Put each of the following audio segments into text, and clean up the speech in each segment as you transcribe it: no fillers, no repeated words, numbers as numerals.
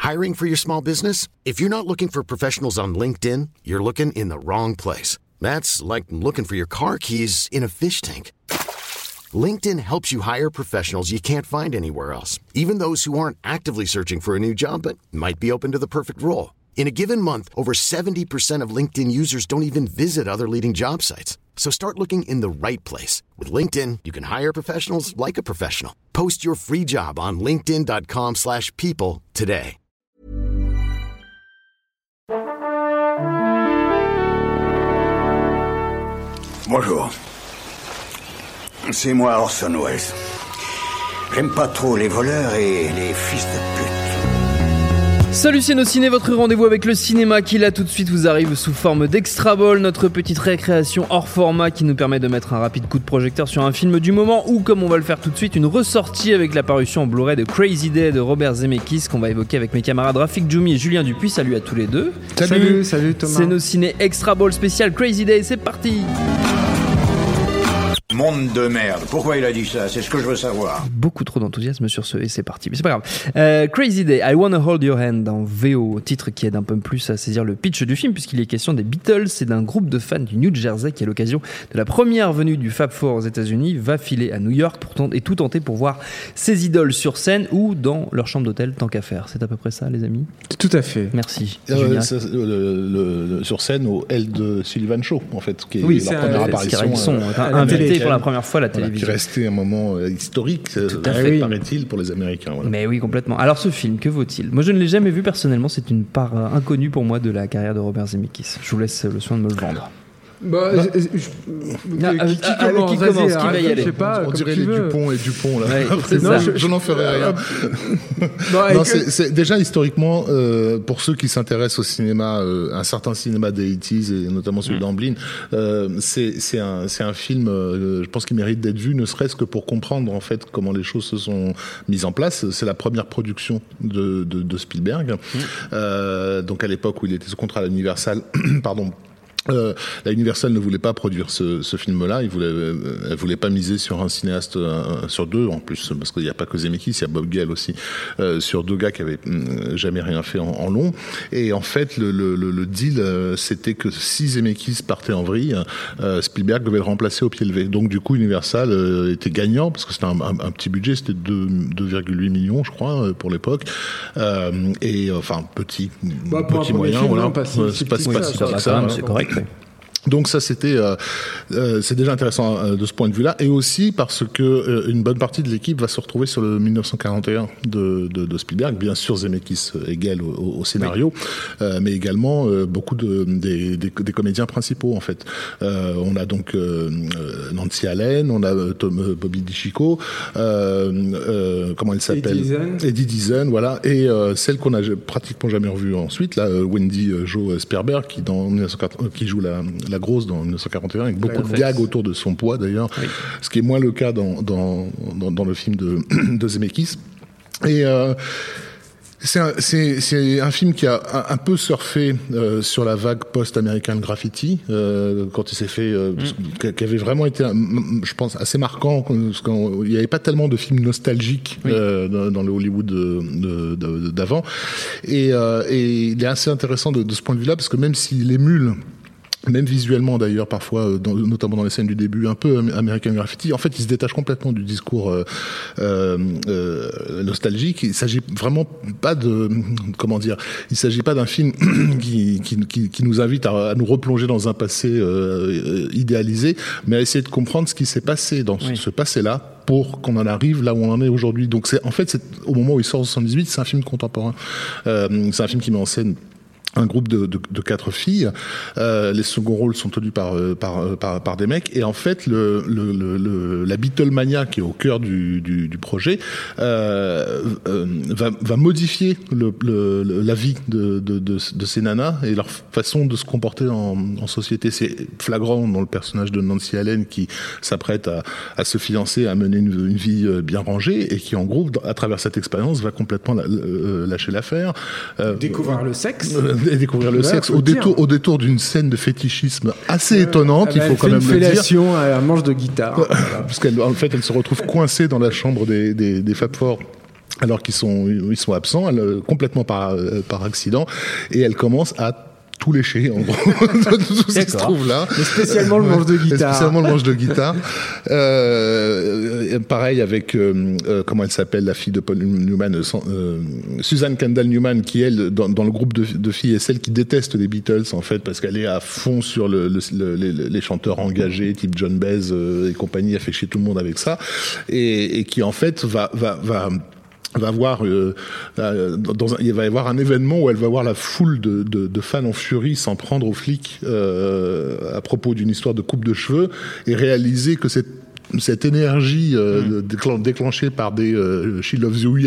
Hiring for your small business? If you're not looking for professionals on LinkedIn, you're looking in the wrong place. That's like looking for your car keys in a fish tank. LinkedIn helps you hire professionals you can't find anywhere else, even those who aren't actively searching for a new job but might be open to the perfect role. In a given month, over 70% of LinkedIn users don't even visit other leading job sites. So start looking in the right place. With LinkedIn, you can hire professionals like a professional. Post your free job on linkedin.com/people today. Bonjour. C'est moi Orson Welles. J'aime pas trop les voleurs et les fils de pute. Salut c'est nos ciné, votre rendez-vous avec le cinéma qui là tout de suite vous arrive sous forme d'Extra Ball, notre petite récréation hors format qui nous permet de mettre un rapide coup de projecteur sur un film du moment ou, comme on va le faire tout de suite, une ressortie avec la parution en Blu-ray de Crazy Day de Robert Zemeckis qu'on va évoquer avec mes camarades Rafik Djoumi et Julien Dupuis. Salut à tous les deux. Salut Thomas. C'est nos ciné Extra Ball spécial Crazy Day, c'est parti. Monde de merde. Pourquoi il a dit ça? C'est ce que je veux savoir. Beaucoup trop d'enthousiasme sur ce et c'est parti. Mais c'est pas grave. Crazy Day, I Wanna Hold Your Hand en VO, titre qui aide un peu plus à saisir le pitch du film puisqu'il est question des Beatles et d'un groupe de fans du New Jersey qui, à l'occasion de la première venue du Fab Four aux États-Unis, va filer à New York et tout tenter pour voir ses idoles sur scène ou dans leur chambre d'hôtel, tant qu'à faire. C'est à peu près ça, les amis? Tout à fait. Merci. Sur scène au L de Sullivan Show, en fait, qui est leur première apparition. Ils sont invités pour la première fois à la télévision. Qui restait un moment historique, paraît-il, pour les Américains. Voilà. Mais oui, complètement. Alors ce film, que vaut-il? Moi, je ne l'ai jamais vu personnellement. C'est une part inconnue pour moi de la carrière de Robert Zemeckis. Je vous laisse le soin de me le vendre. Qui commence? Qui va y aller? Je sais pas, on dirait les Dupont et Dupont là. Ouais, je n'en ferai rien. Non, c'est déjà historiquement, pour ceux qui s'intéressent au cinéma, un certain cinéma des 80s et notamment celui d'Amblin, c'est un film, je pense qu'il mérite d'être vu, ne serait-ce que pour comprendre en fait comment les choses se sont mises en place. C'est la première production de Spielberg, donc à l'époque où il était sous contrat à l'Universal, pardon. La Universal ne voulait pas produire ce film-là. Elle voulait pas miser sur un cinéaste, sur deux en plus, parce qu'il n'y a pas que Zemeckis, il y a Bob Gale aussi, sur deux gars qui avaient jamais rien fait en long. Et en fait, le deal, c'était que si Zemeckis partait en vrille, Spielberg devait le remplacer au pied levé. Donc du coup, Universal était gagnant parce que c'était un petit budget, c'était 2,8 millions, je crois, pour l'époque. Et enfin petit moyen, voilà. C'est pas si ça, c'est correct. Donc ça c'est déjà intéressant de ce point de vue-là, et aussi parce que une bonne partie de l'équipe va se retrouver sur le 1941 de Spielberg, bien sûr Zemeckis égale au scénario, mais également beaucoup des comédiens principaux en fait. On a donc Nancy Allen, on a Bobby DeCicco, comment elle s'appelle, Eddie Deason, voilà, et celle qu'on a pratiquement jamais revue ensuite, là, Wendy Jo Sperber qui joue la grosse dans 1941 avec beaucoup de gags autour de son poids d'ailleurs, ce qui est moins le cas dans le film de Zemeckis. Et c'est un film qui a un peu surfé sur la vague post-American Graffiti quand il s'est fait, qui avait vraiment été, je pense, assez marquant parce qu'il n'y avait pas tellement de films nostalgiques dans le Hollywood d'avant. Et il est assez intéressant de ce point de vue-là parce que même s'il émule, même visuellement d'ailleurs parfois, notamment dans les scènes du début, un peu American Graffiti, en fait il se détache complètement du discours nostalgique. Il s'agit vraiment pas il s'agit pas d'un film qui nous invite à nous replonger dans un passé idéalisé, mais à essayer de comprendre ce qui s'est passé dans ce passé-là pour qu'on en arrive là où on en est aujourd'hui. Donc c'est au moment où il sort en 78, c'est un film contemporain. C'est un film qui met en scène un groupe de 4 filles. Les seconds rôles sont tenus par des mecs. Et en fait, la Beatlemania qui est au cœur du projet va modifier la vie de ces nanas et leur façon de se comporter en société. C'est flagrant dans le personnage de Nancy Allen qui s'apprête à se fiancer, à mener une vie bien rangée et qui, en gros, à travers cette expérience, va complètement lâcher l'affaire. Découvrir le sexe. Et découvrir le sexe au détour d'une scène de fétichisme assez étonnante, il faut quand même le dire. Elle fait une fellation à un manche de guitare. Parce qu'en fait, elle se retrouve coincée dans la chambre des Fab Four alors qu'ils sont absents, complètement par accident, et elle commence à tout lécher, en gros, de tout ce qui se trouve là. Et spécialement le manche de guitare. Spécialement le manche de guitare. Pareil avec, comment elle s'appelle, la fille de Paul Newman, Suzanne Kendall Newman, qui elle, dans le groupe de filles, est celle qui déteste les Beatles, en fait, parce qu'elle est à fond sur les chanteurs engagés, type John Baez et compagnie, elle fait chier tout le monde avec ça, et qui, en fait, va voir il va y avoir un événement où elle va voir la foule de fans en furie s'en prendre aux flics à propos d'une histoire de coupe de cheveux, et réaliser que cette énergie déclenchée par des She Loves You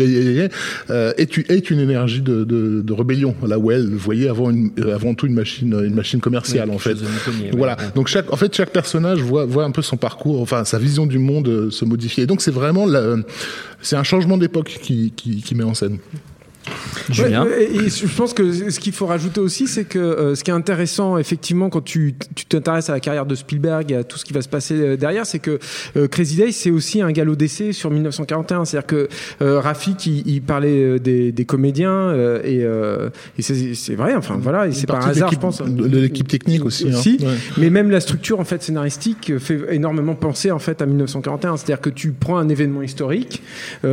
est une énergie de rébellion, là où elle voyait avant tout une machine commerciale, en fait. Voilà. Donc chaque personnage voit un peu son parcours, enfin sa vision du monde se modifier. Et donc c'est vraiment c'est un changement d'époque qui met en scène. Julien. Et je pense que ce qu'il faut rajouter aussi, c'est que ce qui est intéressant, effectivement, quand tu t'intéresses à la carrière de Spielberg et à tout ce qui va se passer derrière, c'est que Crazy Days, c'est aussi un galop d'essai sur 1941. C'est-à-dire que Rafik, il parlait des comédiens, et c'est vrai, enfin voilà, et c'est pas un hasard, je pense. De l'équipe technique aussi. Ouais. Mais même la structure, en fait, scénaristique fait énormément penser, en fait, à 1941. C'est-à-dire que tu prends un événement historique qui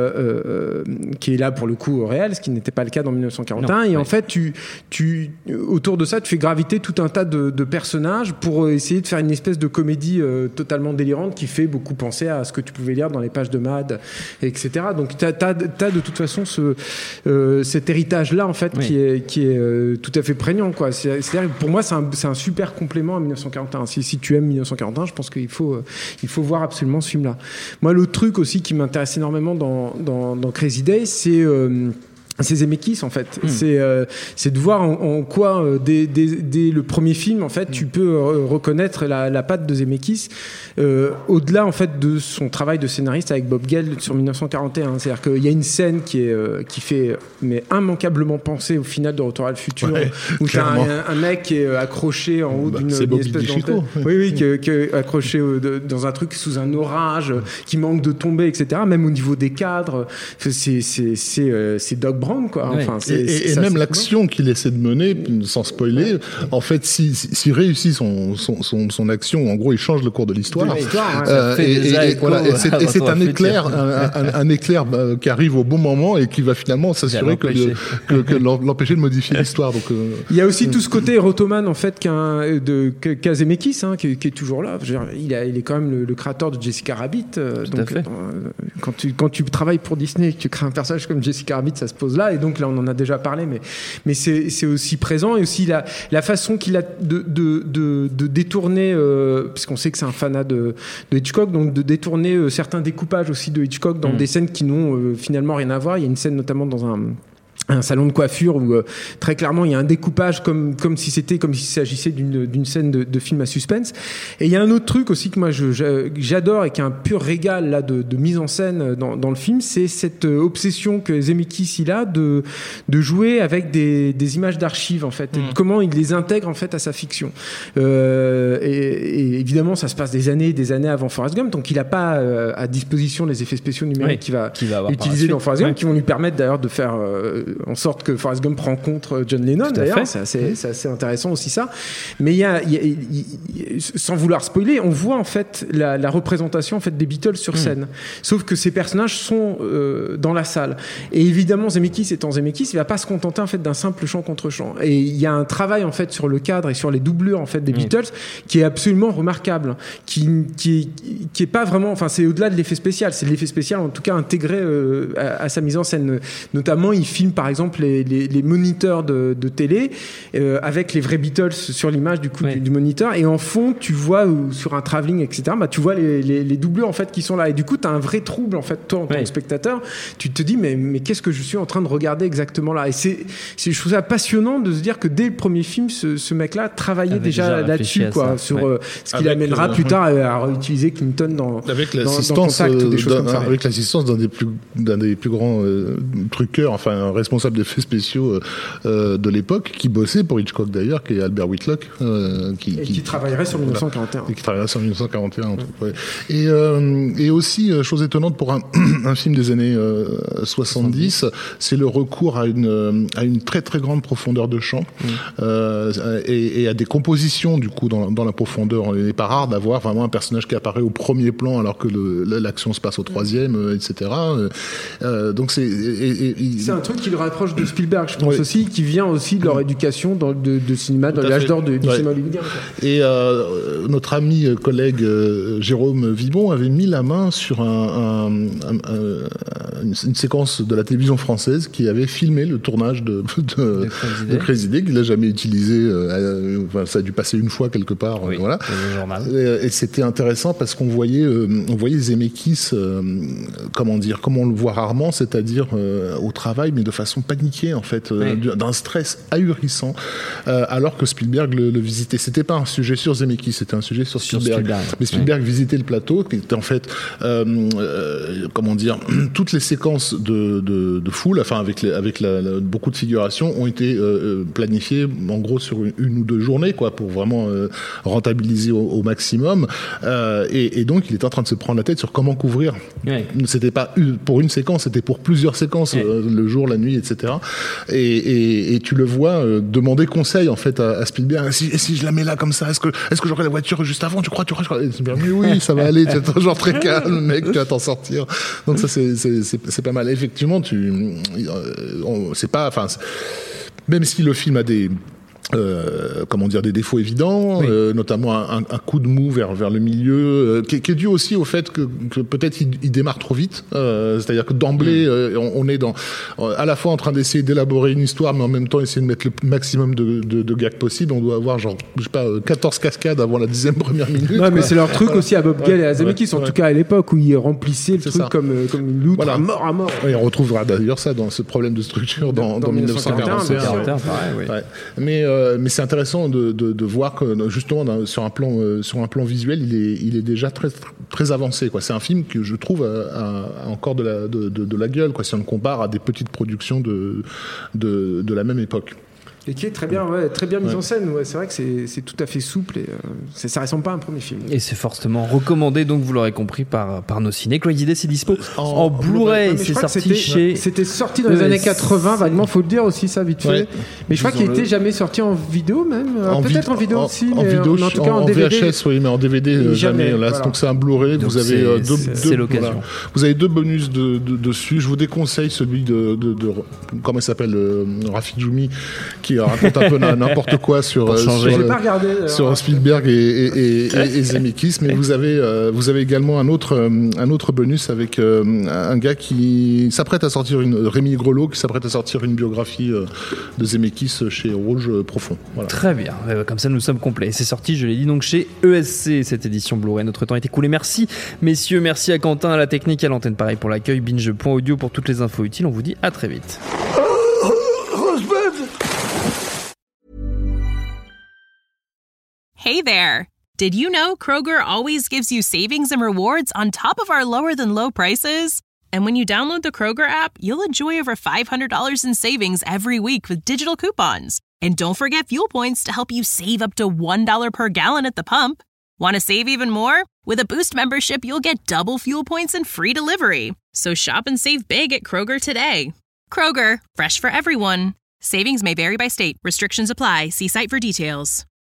est là, pour le coup, réel, ce qui n'était pas le cas dans 1941, et en fait tu autour de ça tu fais graviter tout un tas de personnages pour essayer de faire une espèce de comédie totalement délirante qui fait beaucoup penser à ce que tu pouvais lire dans les pages de Mad, etc. Donc t'as de toute façon cet héritage là, en fait, qui est tout à fait prégnant, quoi. C'est-à-dire, pour moi, c'est un super complément à 1941. Si tu aimes 1941, je pense qu'il faut voir absolument ce film là. Moi, l'autre truc aussi qui m'intéresse énormément dans Crazy Days, c'est Zemeckis, en fait. C'est de voir en quoi dès le premier film, en fait, tu peux reconnaître la patte de Zemeckis, au-delà, en fait, de son travail de scénariste avec Bob Gale sur 1941. C'est-à-dire qu'il y a une scène qui fait immanquablement penser au final de Retour à le futur, où t'as un mec qui est accroché en haut d'une espèce d'antenne. Oui, qui est accroché dans un truc sous un orage, qui manque de tomber, etc. Même au niveau des cadres, c'est Doc Brown, quoi. Enfin, et même l'action qu'il essaie de mener, sans spoiler, et s'il réussit son action, en gros, il change le cours de l'histoire. C'est un éclair qui arrive au bon moment et qui va finalement s'assurer que l'empêcher de modifier l'histoire. Donc il y a aussi tout ce côté Rotoman, en fait, qu'a Zemeckis, qui est toujours là. Il est quand même le créateur de Jessica Rabbit. Donc quand tu travailles pour Disney et que tu crées un personnage comme Jessica Rabbit, ça se pose là, et donc là on en a déjà parlé, mais c'est aussi présent, et aussi la façon qu'il a de détourner, puisqu'on sait que c'est un fanat de Hitchcock, donc de détourner certains découpages aussi de Hitchcock dans des scènes qui n'ont finalement rien à voir. Il y a une scène notamment dans un salon de coiffure où très clairement il y a un découpage comme s'il s'agissait d'une scène de film à suspense. Et il y a un autre truc aussi que moi j'adore et qui est un pur régal là de mise en scène dans le film, c'est cette obsession que Zemeckis il a de jouer avec des images d'archives, en fait, et comment il les intègre, en fait, à sa fiction. Et évidemment ça se passe des années avant Forrest Gump, donc il n'a pas à disposition les effets spéciaux numériques qu'il va utiliser dans Forrest Gump, qui vont lui permettre d'ailleurs de faire en sorte que Forrest Gump rencontre John Lennon, d'ailleurs. C'est assez intéressant aussi, ça. Mais il y a, sans vouloir spoiler, on voit, en fait, la représentation, en fait, des Beatles sur scène. Sauf que ces personnages sont dans la salle. Et évidemment, Zemeckis étant Zemeckis, il va pas se contenter, en fait, d'un simple chant contre chant. Et il y a un travail, en fait, sur le cadre et sur les doublures, en fait, des Beatles, qui est absolument remarquable, qui est pas vraiment, enfin, c'est au-delà de l'effet spécial. C'est l'effet spécial, en tout cas, intégré à sa mise en scène. Notamment, il filme, par exemple, les moniteurs de télé avec les vrais Beatles sur l'image du moniteur, et en fond tu vois sur un travelling, etc., tu vois les doublures, en fait, qui sont là, et du coup tu as un vrai trouble, en fait, toi en tant que spectateur, tu te dis mais qu'est-ce que je suis en train de regarder exactement là. Et je trouve ça passionnant de se dire que dès le premier film ce mec-là travaillait déjà là-dessus, quoi, sur ce qu'il amènera plus tard à réutiliser Clinton dans Contact, des choses comme ça. Avec l'assistance d'un des plus grands truqueurs, enfin responsable responsable d'effets spéciaux de l'époque, qui bossait pour Hitchcock d'ailleurs, qui est Albert Whitlock, qui travaillerait sur 1941. Et qui travaillerait sur 1941. Ouais. Et aussi, chose étonnante pour un film des années 70, c'est le recours à une très très grande profondeur de champ et à des compositions du coup dans la profondeur. Il n'est pas rare d'avoir vraiment un personnage qui apparaît au premier plan alors que l'action se passe au troisième, etc. Donc c'est un truc qui le rapproche de Spielberg, je pense aussi, qui vient aussi de leur éducation de cinéma, dans l'âge d'or du cinéma hollywoodien. Et notre ami collègue Jérôme Vibon avait mis la main sur une séquence de la télévision française qui avait filmé le tournage de Crazy Day, qu'il n'a jamais utilisé. Ça a dû passer une fois quelque part. Voilà. Et c'était intéressant parce qu'on voyait Zemeckis, comme on le voit rarement, c'est-à-dire au travail, mais de façon paniquée en fait, d'un stress ahurissant, alors que Spielberg le visitait. C'était pas un sujet sur Zemeckis, c'était un sujet sur Spielberg. Mais Spielberg visitait le plateau, qui était en fait, toutes les séquences de foule, enfin avec beaucoup de figuration, ont été planifiées en gros sur une ou deux journées, quoi, pour vraiment rentabiliser au maximum. Et donc il était en train de se prendre la tête sur comment couvrir. C'était pas pour une séquence, c'était pour plusieurs séquences, le jour, la nuit, etc. Et tu le vois demander conseil en fait à Spielberg. Si je la mets là comme ça, est-ce que j'aurai la voiture juste avant? Tu crois? Mais oui, ça va aller. Tu es genre très calme, mec, tu vas t'en sortir. Donc ça c'est pas mal. Effectivement, c'est pas, enfin, même si le film a des des défauts évidents, notamment un coup de mou vers le milieu, qui est dû aussi au fait que peut-être il démarre trop vite. C'est-à-dire que d'emblée, on est à la fois en train d'essayer d'élaborer une histoire, mais en même temps essayer de mettre le maximum de gags possible. On doit avoir 14 cascades avant la 10e première minute. Ouais, mais c'est leur truc aussi à Bob Gale et à Zemeckis, en tout cas à l'époque, où ils remplissaient le truc comme une loutre, à mort. Et on retrouvera d'ailleurs ça dans ce problème de structure dans 1941. Mais c'est intéressant de voir que justement sur un plan visuel, il est déjà très très avancé, quoi. C'est un film que je trouve a encore de la gueule, quoi, si on le compare à des petites productions de la même époque. Et qui est très bien mis en scène. C'est vrai que c'est tout à fait souple et ça ressemble pas à un premier film. Et c'est fortement recommandé, donc vous l'aurez compris, par nos ciné. Crazy Day, c'est dispo en Blu-ray. C'est sorti C'était sorti dans les années 80, vaguement, faut le dire aussi, ça, vite fait. Mais je crois qu'il n'était jamais sorti en vidéo, même. Peut-être en vidéo aussi, mais en tout cas en DVD. VHS, oui, mais en DVD, jamais. Là, donc c'est un Blu-ray. Vous avez c'est l'occasion. Voilà. Vous avez 2 bonus dessus. Je vous déconseille celui de comment il s'appelle, Rafi Djoumi, qui raconte un peu n'importe quoi sur Spielberg et Zemeckis, mais vous avez également un autre bonus avec un gars qui s'apprête à sortir Rémi Grelot, qui s'apprête à sortir une biographie de Zemeckis chez Rouge Profond. Voilà. Très bien, comme ça nous sommes complets. C'est sorti, je l'ai dit, donc chez ESC, cette édition Blu-ray. Notre temps est écoulé. Merci messieurs, merci à Quentin, à la technique, à l'antenne, pareil pour l'accueil, binge.audio pour toutes les infos utiles. On vous dit à très vite. Hey there! Did you know Kroger always gives you savings and rewards on top of our lower-than-low prices? And when you download the Kroger app, you'll enjoy over $500 in savings every week with digital coupons. And don't forget fuel points to help you save up to $1 per gallon at the pump. Want to save even more? With a Boost membership, you'll get double fuel points and free delivery. So shop and save big at Kroger today. Kroger, fresh for everyone. Savings may vary by state. Restrictions apply. See site for details.